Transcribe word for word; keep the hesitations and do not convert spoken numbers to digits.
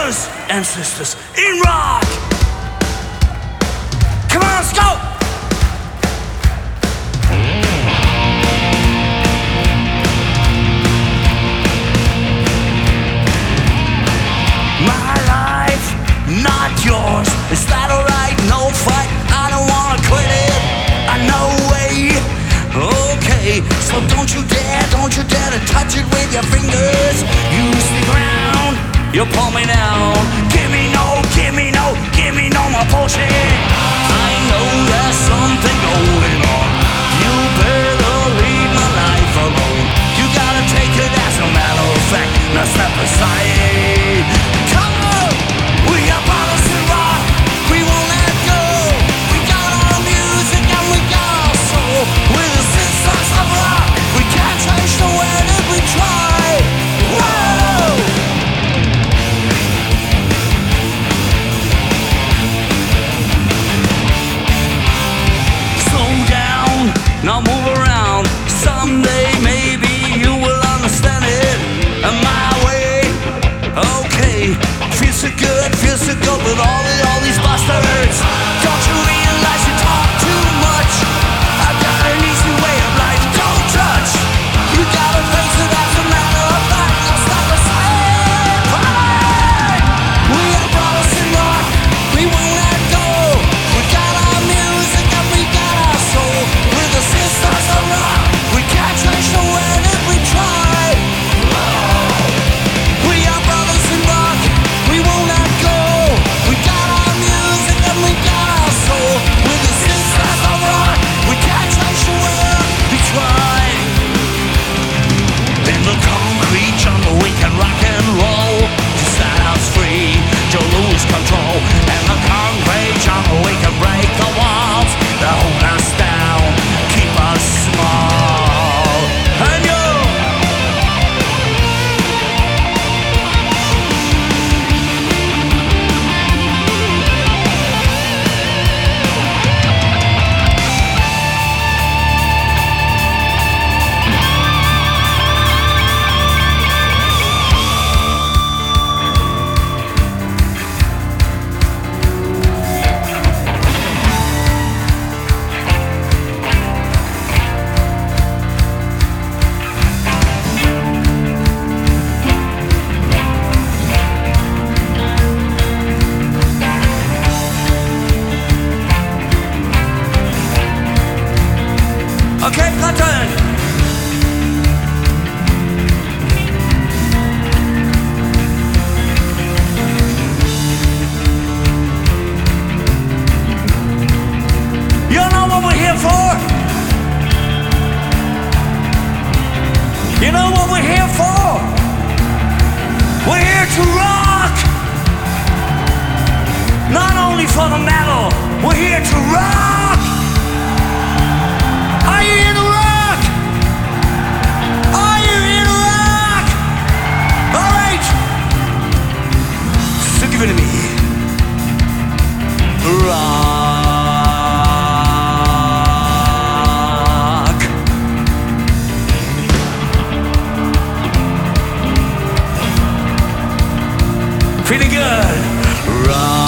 brothers and sisters in rock. Come on, let's go. My life, not yours. Is that alright? No fight. I don't wanna quit it. I know way. Okay, so don't you dare, don't you dare to touch it with your fingers. Use the ground, you pull me down. Give me no, give me no, give me no more bullshit. I know there's something going on. You better leave my life alone. You gotta take it as a matter of fact. Now step aside. Come on, we are brothers in rock. We won't let go. We got our music and we got our soul. We're the sisters of rock. We can't change the world if we try. Whoa! Slow down, now move around. Someday maybe you will understand it. And my way, okay. Feels so good, feels so good with all, the, all these bastards. Don't you realize you talk too much? I've got an easy way of life, don't touch. You gotta face it as a matter of fact. Now stop the same. We are brothers in rock, we won't let go. We got our music and we got our soul. We're the sisters of rock. We can't change the world if we try. We are brothers in rock, we won't let go. We got our music and we got our soul. We're the sisters of rock. We can't change the world, we try. In the concrete jungle we can rock and roll. To set us free, to lose control. In the concrete jungle we can break the walls that hold us down, keep us small. And you, okay, Cotton. You know what we're here for? You know what we're here for? We're here to rock. Not only for the metal, we're here to rock. Are you here to rock? Are you here to rock? All right. So give it to me. Rock. Feeling good. Rock.